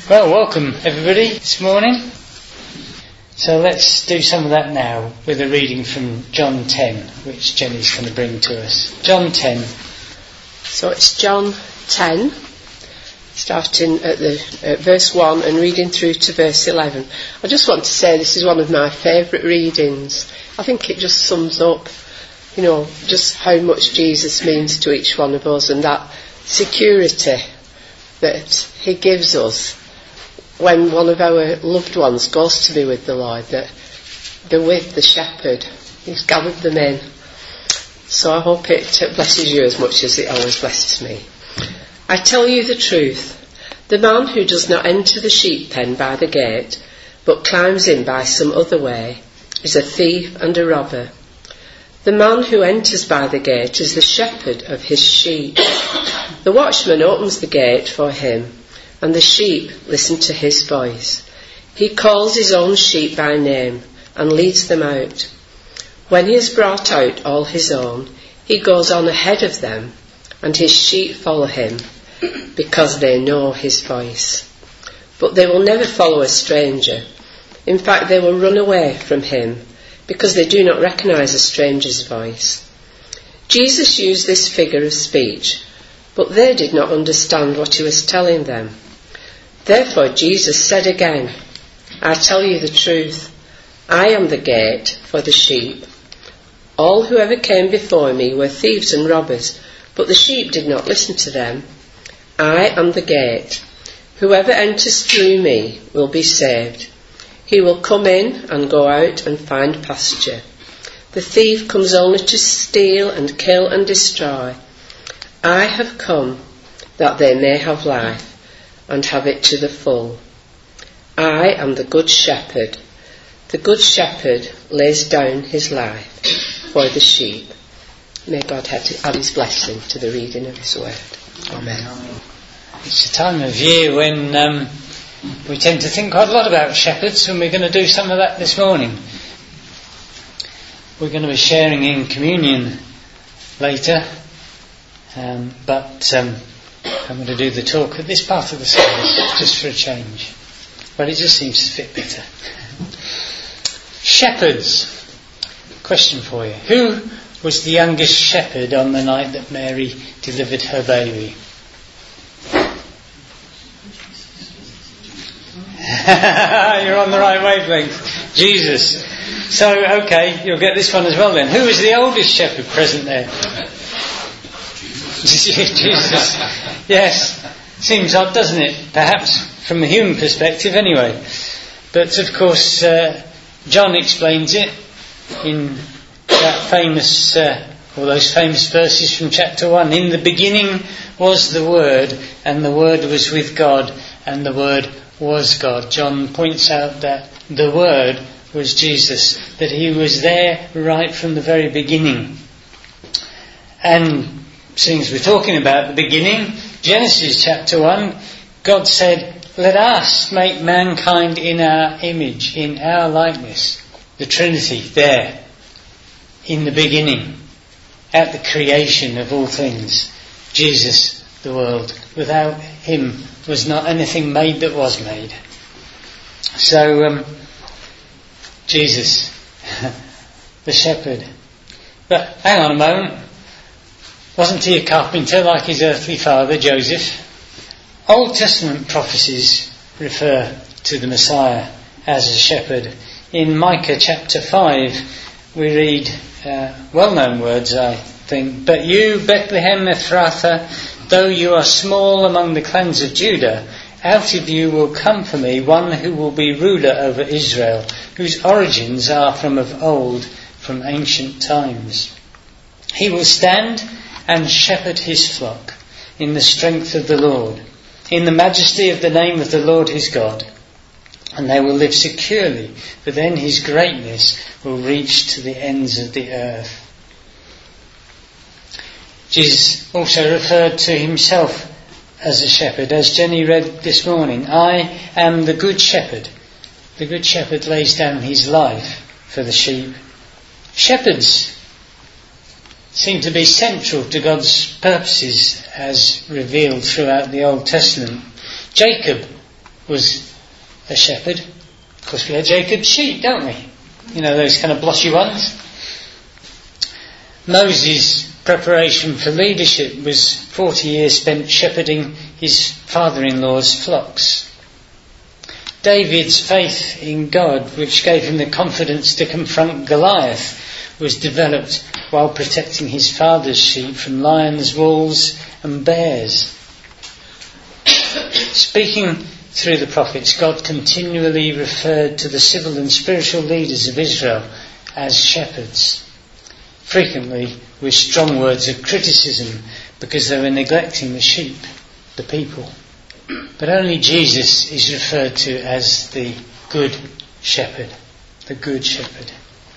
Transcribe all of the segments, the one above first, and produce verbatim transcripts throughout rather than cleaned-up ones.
Well, welcome everybody this morning. So let's do some of that now with a reading from John ten, which Jenny's going to bring to us. John ten. So it's John ten, starting at the at verse one and reading through to verse eleven. I just want to say this is one of my favourite readings. I think it just sums up, you know, just how much Jesus means to each one of us, and that security that he gives us when one of our loved ones goes to be with the Lord, that they're with the shepherd. He's gathered them in. So I hope it blesses you as much as it always blesses me. I tell you the truth. The man who does not enter the sheep pen by the gate, but climbs in by some other way, is a thief and a robber. The man who enters by the gate is the shepherd of his sheep. The watchman opens the gate for him, and the sheep listen to his voice. He calls his own sheep by name and leads them out. When he has brought out all his own, he goes on ahead of them, and his sheep follow him, because they know his voice. But they will never follow a stranger. In fact, they will run away from him, because they do not recognize a stranger's voice. Jesus used this figure of speech, but they did not understand what he was telling them. Therefore Jesus said again, I tell you the truth, I am the gate for the sheep. All who ever came before me were thieves and robbers, but the sheep did not listen to them. I am the gate. Whoever enters through me will be saved. He will come in and go out and find pasture. The thief comes only to steal and kill and destroy. I have come that they may have life, and have it to the full. I am the good shepherd. The good shepherd lays down his life for the sheep. May God add his blessing to the reading of his word. Amen. It's a time of year when um, we tend to think quite a lot about shepherds, and we're going to do some of that this morning. We're going to be sharing in communion later, um, but um, I'm going to do the talk at this part of the service, just for a change. But it just seems to fit better. Shepherds. Question for you. Who was the youngest shepherd on the night that Mary delivered her baby? You're on the right wavelength. Jesus. So, okay, you'll get this one as well then. Who was the oldest shepherd present there? Jesus. Yes. Seems odd, doesn't it? Perhaps from a human perspective anyway. But of course, uh, John explains it in that famous, uh, or those famous verses from chapter one. In the beginning was the Word, and the Word was with God, and the Word was God. John points out that the Word was Jesus, that he was there right from the very beginning. And since we're talking about the beginning, Genesis chapter one, God said, let us make mankind in our image, in our likeness. The Trinity there, in the beginning, at the creation of all things. Jesus, the world. Without him was not anything made that was made. So, um, Jesus, the shepherd. But hang on a moment. Wasn't he a carpenter like his earthly father, Joseph? Old Testament prophecies refer to the Messiah as a shepherd. In Micah chapter five, we read uh, well-known words, I think. But you, Bethlehem Ephrathah, though you are small among the clans of Judah, out of you will come for me one who will be ruler over Israel, whose origins are from of old, from ancient times. He will stand and shepherd his flock in the strength of the Lord, in the majesty of the name of the Lord his God. And they will live securely, for then his greatness will reach to the ends of the earth. Jesus also referred to himself as a shepherd, as Jenny read this morning. I am the good shepherd. The good shepherd lays down his life for the sheep. Shepherds seem to be central to God's purposes as revealed throughout the Old Testament. Jacob was a shepherd. Of course, we had Jacob's sheep, don't we? You know, those kind of blotchy ones. Moses' preparation for leadership was forty years spent shepherding his father-in-law's flocks. David's faith in God, which gave him the confidence to confront Goliath, was developed while protecting his father's sheep from lions, wolves and bears. Speaking through the prophets, God continually referred to the civil and spiritual leaders of Israel as shepherds, frequently with strong words of criticism because they were neglecting the sheep, the people. But only Jesus is referred to as the good shepherd, the good shepherd.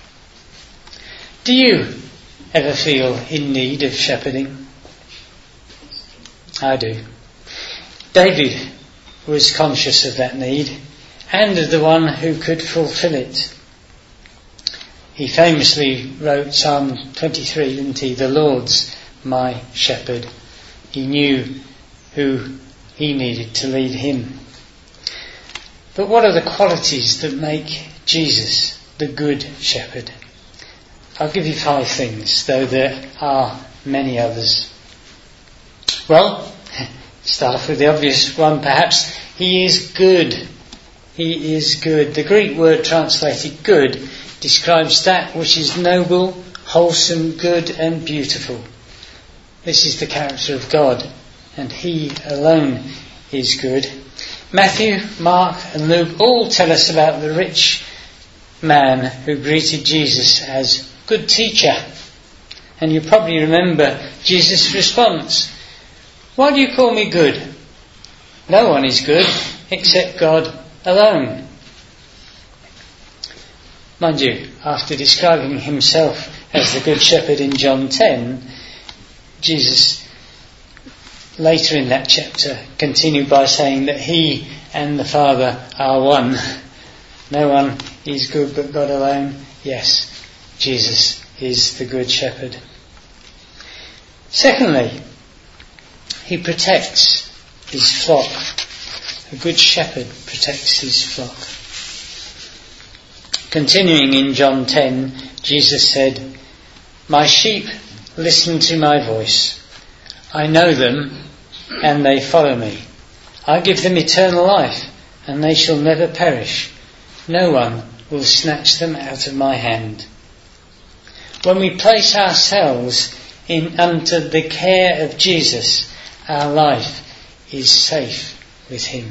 Do you ever feel in need of shepherding? I do. David was conscious of that need and of the one who could fulfill it. He famously wrote Psalm twenty-three, didn't he? The Lord's my shepherd. He knew who he needed to lead him. But what are the qualities that make Jesus the good shepherd? I'll give you five things, though there are many others. Well, start off with the obvious one perhaps. He is good. He is good. The Greek word translated good describes that which is noble, wholesome, good and beautiful. This is the character of God, and He alone is good. Matthew, Mark and Luke all tell us about the rich man who greeted Jesus as good teacher. And you probably remember Jesus' response. Why do you call me good? No one is good except God alone. Mind you, after describing himself as the good shepherd in John ten, Jesus later in that chapter continued by saying that he and the Father are one. No one is good but God alone. Yes, Jesus is the good shepherd. Secondly, he protects his flock. A good shepherd protects his flock. Continuing in John ten, Jesus said, "My sheep listen to my voice. I know them and they follow me. I give them eternal life and they shall never perish. No one will snatch them out of my hand." When we place ourselves in under the care of Jesus, our life is safe with him.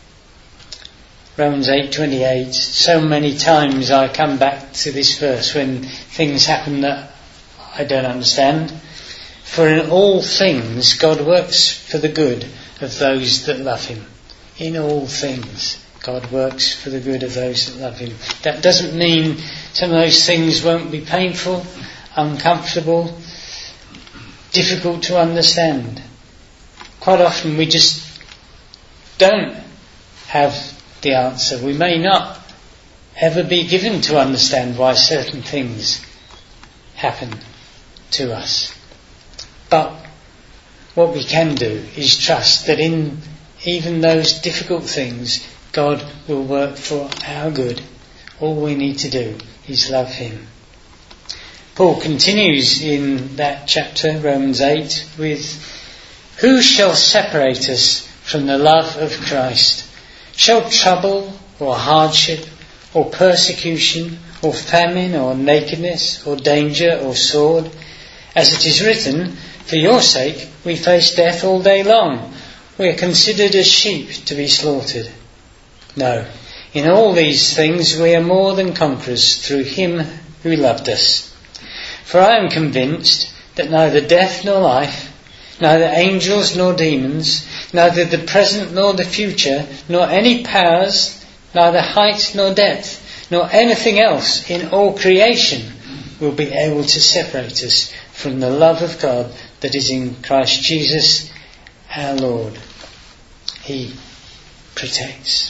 Romans eight twenty-eight. So many times I come back to this verse when things happen that I don't understand. For in all things God works for the good of those that love him. In all things God works for the good of those that love him. That doesn't mean some of those things won't be painful, uncomfortable, difficult to understand. Quite often we just don't have the answer. We may not ever be given to understand why certain things happen to us. But what we can do is trust that in even those difficult things, God will work for our good. All we need to do is love him. Paul continues in that chapter, Romans eight, with, "Who shall separate us from the love of Christ? Shall trouble or hardship or persecution or famine or nakedness or danger or sword? As it is written, for your sake we face death all day long. We are considered as sheep to be slaughtered. No, in all these things we are more than conquerors through him who loved us. For I am convinced that neither death nor life, neither angels nor demons, neither the present nor the future, nor any powers, neither height nor depth, nor anything else in all creation will be able to separate us from the love of God that is in Christ Jesus our Lord." He protects.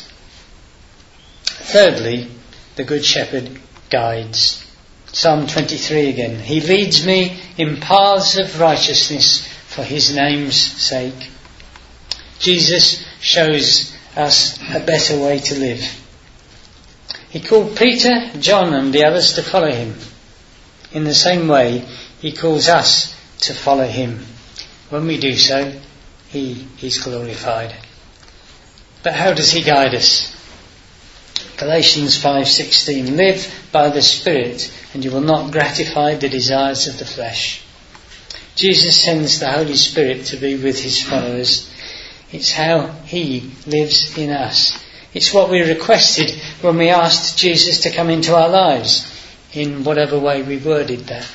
Thirdly, the Good Shepherd guides. Psalm twenty-three again. "He leads me in paths of righteousness for his name's sake." Jesus shows us a better way to live. He called Peter, John and the others to follow him. In the same way, he calls us to follow him. When we do so, he is glorified. But how does he guide us? Galatians five sixteen, live by the Spirit and you will not gratify the desires of the flesh. Jesus sends the Holy Spirit to be with his followers. It's how he lives in us. It's what we requested when we asked Jesus to come into our lives, in whatever way we worded that.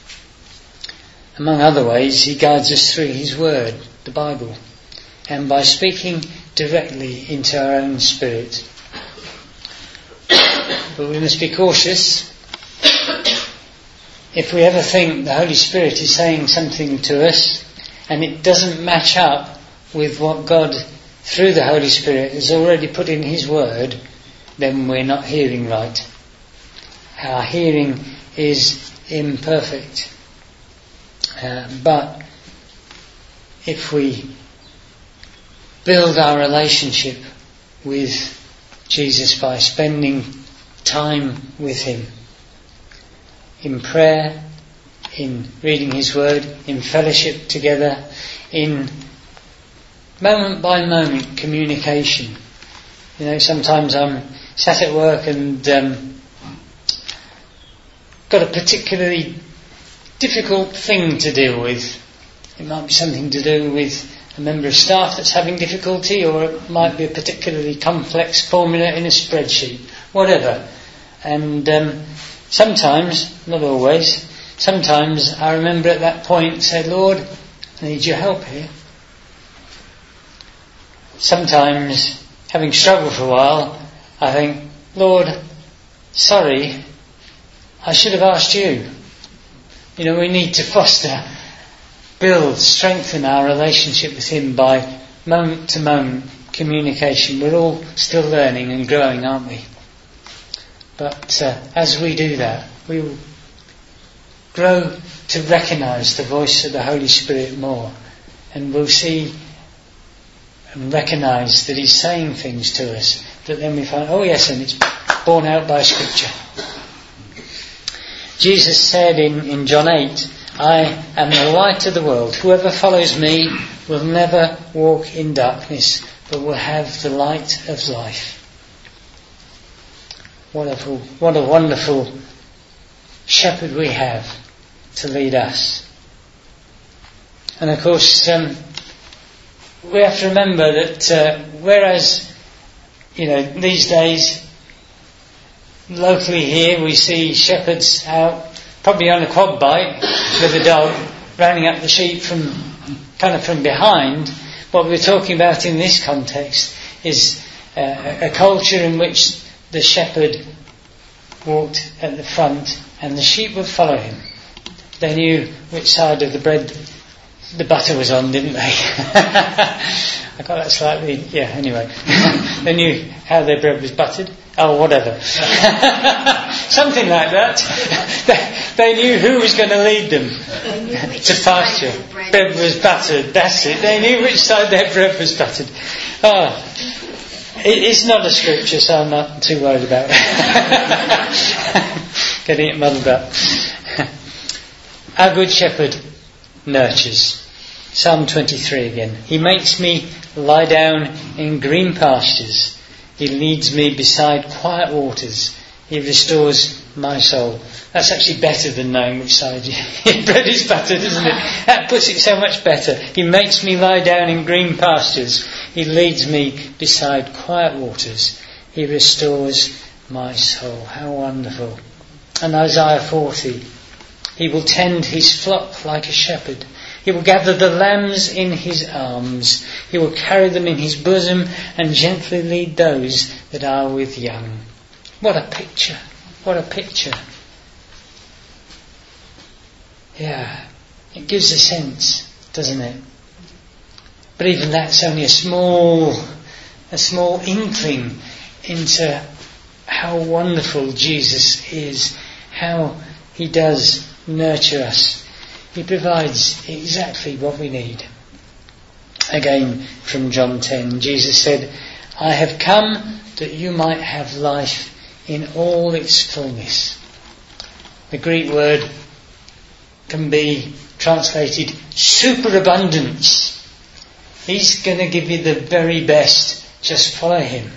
Among other ways, he guides us through his word, the Bible, and by speaking directly into our own spirit. But we must be cautious. If we ever think the Holy Spirit is saying something to us and it doesn't match up with what God, through the Holy Spirit, has already put in his word, then we're not hearing right. Our hearing is imperfect. Uh, but if we build our relationship with Jesus by spending time with him, in prayer, in reading his word, in fellowship together, in moment by moment communication. You know, sometimes I'm sat at work and um, got a particularly difficult thing to deal with. It might be something to do with a member of staff that's having difficulty, or it might be a particularly complex formula in a spreadsheet, whatever. And um, sometimes, not always, sometimes I remember at that point say, Lord, I need your help here. Sometimes, having struggled for a while, I think, Lord, sorry, I should have asked you. You know, we need to foster, build, strengthen our relationship with him by moment to moment communication. We're all still learning and growing, aren't we? But uh, as we do that, we will grow to recognise the voice of the Holy Spirit more, and we'll see and recognise that he's saying things to us that then we find, oh yes, and it's borne out by Scripture. Jesus said in, in John eight, I am the light of the world. Whoever follows me will never walk in darkness, but will have the light of life. What a, what a wonderful shepherd we have to lead us. And of course, um, we have to remember that uh, whereas, you know, these days, locally here we see shepherds out, probably on a quad bike with a dog, rounding up the sheep from kind of from behind. What we're talking about in this context is uh, a culture in which the shepherd walked at the front and the sheep would follow him. They knew which side of the bread the butter was on, didn't they? I got that slightly, yeah, anyway. They knew how their bread was buttered. Oh, whatever. Something like that. They knew who was going to lead them to pasture. Bread was buttered, that's it. They knew which side their bread was buttered. Oh, it's not a scripture, so I'm not too worried about it. Getting it muddled up. Our good shepherd nurtures. Psalm twenty-three again. He makes me lie down in green pastures. He leads me beside quiet waters. He restores my soul. That's actually better than knowing which side your bread is buttered, isn't it? That puts it so much better. He makes me lie down in green pastures. He leads me beside quiet waters. He restores my soul. How wonderful. And Isaiah forty. He will tend his flock like a shepherd. He will gather the lambs in his arms. He will carry them in his bosom and gently lead those that are with young. What a picture. What a picture. Yeah, it gives a sense, doesn't it? But even that's only a small, a small inkling into how wonderful Jesus is, how he does nurture us. He provides exactly what we need. Again, from John ten, Jesus said, I have come that you might have life in all its fullness. The Greek word can be translated superabundance. He's going to give you the very best. Just follow him.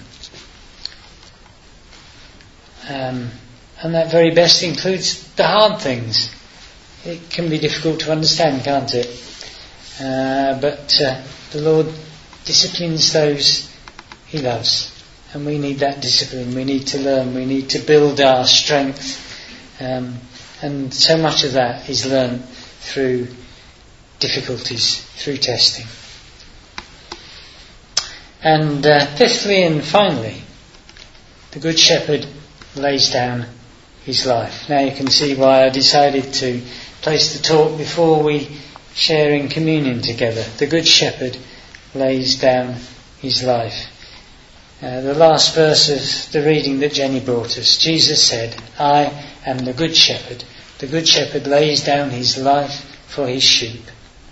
Um, and that very best includes the hard things. It can be difficult to understand, can't it? Uh, but uh, the Lord disciplines those he loves. And we need that discipline. We need to learn. We need to build our strength. Um, and so much of that is learned through difficulties, through testing. And uh, fifthly and finally, the Good Shepherd lays down his life. Now you can see why I decided to place the talk before we share in communion together. The Good Shepherd lays down his life. Uh, the last verse of the reading that Jenny brought us, Jesus said, I am the Good Shepherd. The Good Shepherd lays down his life for his sheep.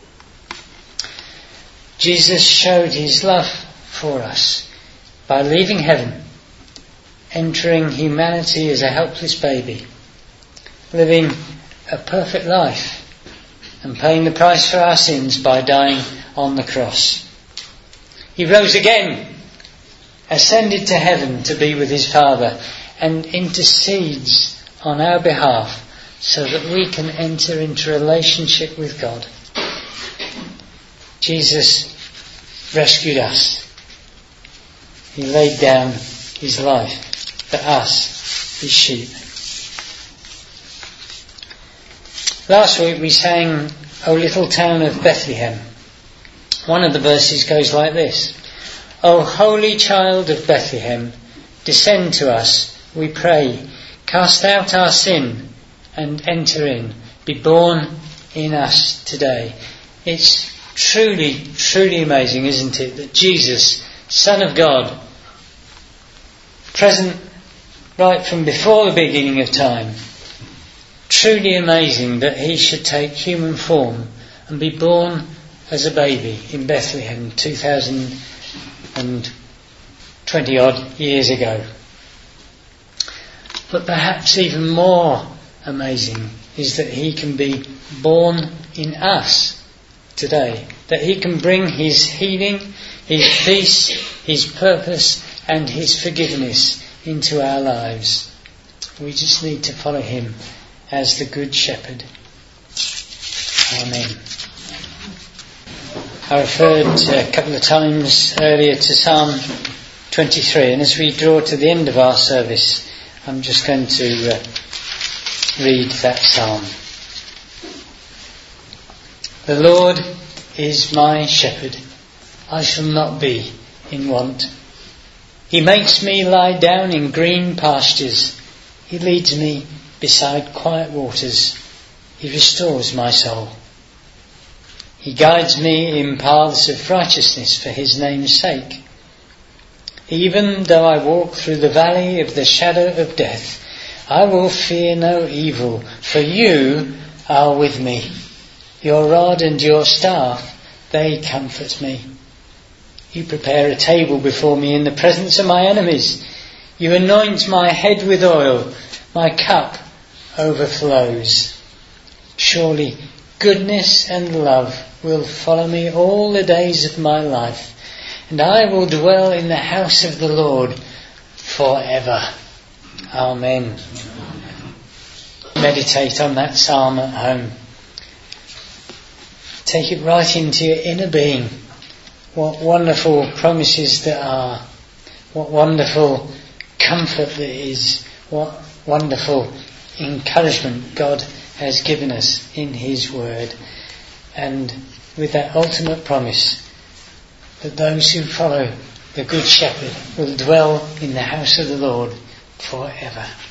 Jesus showed his love for us by leaving heaven, entering humanity as a helpless baby, living a perfect life and paying the price for our sins by dying on the cross. He rose again, ascended to heaven to be with his Father, and intercedes on our behalf so that we can enter into relationship with God. Jesus rescued us. He laid down his life for us, his sheep. Last week we sang O Little Town of Bethlehem. One of the verses goes like this. O Holy Child of Bethlehem, descend to us, we pray. Cast out our sin and enter in. Be born in us today. It's truly, truly amazing, isn't it, that Jesus, Son of God, present right from before the beginning of time, truly amazing that he should take human form and be born as a baby in Bethlehem two thousand twenty odd years ago. But perhaps even more amazing is that he can be born in us today, that he can bring his healing, his peace, his purpose and his forgiveness into our lives. We just need to follow him as the Good Shepherd. Amen. I referred a couple of times earlier to Psalm twenty-three, and as we draw to the end of our service, I'm just going to uh, read that psalm. The Lord is my shepherd, I shall not be in want. He makes me lie down in green pastures. He leads me beside quiet waters. He restores my soul. He guides me in paths of righteousness for his name's sake. Even though I walk through the valley of the shadow of death, I will fear no evil, for you are with me. Your rod and your staff, they comfort me. You prepare a table before me in the presence of my enemies. You anoint my head with oil. My cup overflows. Surely goodness and love will follow me all the days of my life, and I will dwell in the house of the Lord forever. Amen. Meditate on that psalm at home. Take it right into your inner being. What wonderful promises there are. What wonderful comfort there is. What wonderful encouragement God has given us in his word. And with that ultimate promise that those who follow the Good Shepherd will dwell in the house of the Lord forever.